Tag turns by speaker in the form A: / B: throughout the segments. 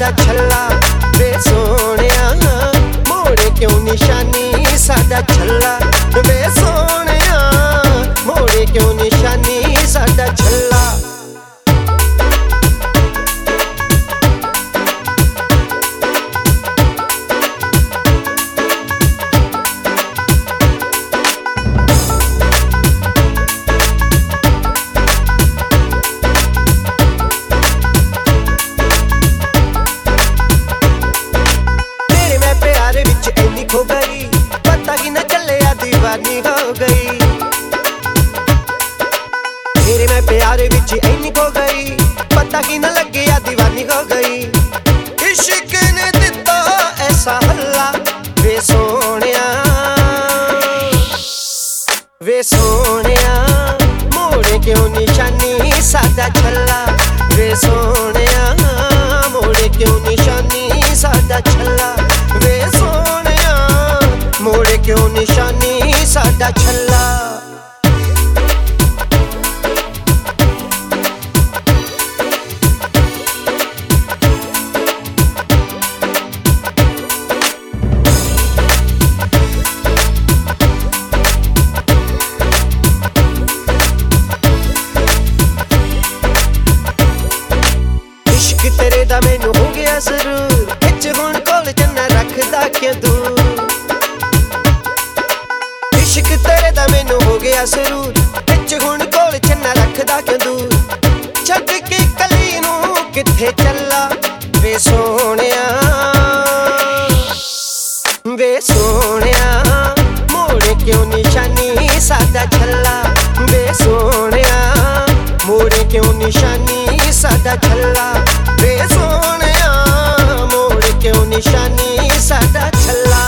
A: साडा छल्ला वे सोहणिया मोड़े क्यों निशानी साडा छल्ला वे सोहणिया मोड़े क्यों निशानी साडा छल्ला। खो गई पता ही न चलिया दीवानी हो गई तेरे मैं प्यार विच इन्नी खो गई पता ही न लगिया दीवानी हो गई। इश्क ने दिता ऐसा हल्ला वे सोहणिया मोड़े क्यों निशानी साडा छल्ला वे सोहणिया मोड़े क्यों निशानी साडा छल्ला वे मोड़े क्यों निशानी साडा छल्ला। इश्क तेरे दा मैनू हो गया जरूर बिच हुण कोल चन्ना रखदा क्यों दूर। इश्क तेरे दा मैनू हो गया जरूर बिच हुण कोल चन्ना रखदा क्यों दूर। छड्ड के कली नू किथे चला वे सोहणिया मोड़े क्यों निशानी साडा छल्ला वे सोहणिया मोड़े क्यों निशानी साडा छल्ला वे सोहणिया मोड़े क्यों निशानी साडा छल्ला।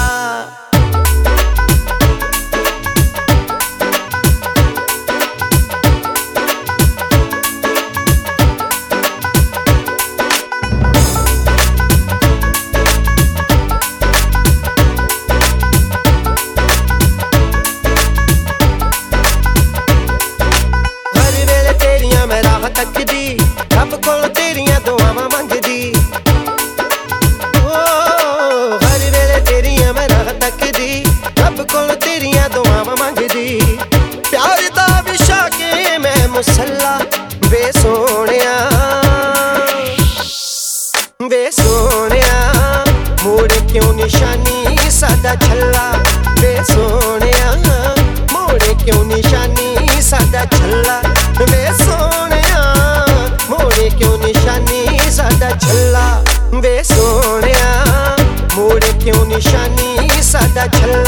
A: मैं राह तकदी रब कोल तेरियां दुआवां मंगदी हर वेले तेरियां मैं राह तकदी रब कोल तेरियां दुआवां मंगदी। प्यार दा विछा के मैं मुसल्ला वे सोहणिया मोड़े क्यों निशानी साडा छल्ला वे सोहणिया मोड़े क्यों निशानी साडा छल्ला वे सोहणिया मोड़े क्यों निशानी साडा छल्ला वे सोहणिया मोड़े क्यों निशानी साडा छल्ला।